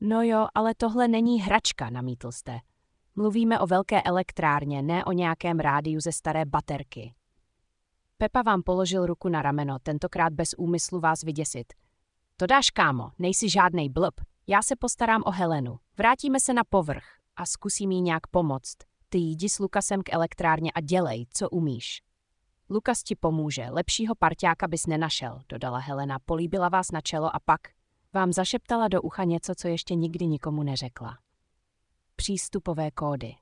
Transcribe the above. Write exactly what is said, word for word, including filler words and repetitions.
No jo, ale tohle není hračka, namítl jste. Mluvíme o velké elektrárně, ne o nějakém rádiu ze staré baterky. Pepa vám položil ruku na rameno, tentokrát bez úmyslu vás vyděsit. To dáš, kámo, nejsi žádnej blb. Já se postarám o Helenu. Vrátíme se na povrch a zkusím jí nějak pomoct. Ty jdi s Lukasem k elektrárně a dělej, co umíš. Lukas ti pomůže, lepšího parťáka bys nenašel, dodala Helena, políbila vás na čelo a pak vám zašeptala do ucha něco, co ještě nikdy nikomu neřekla. Přístupové kódy.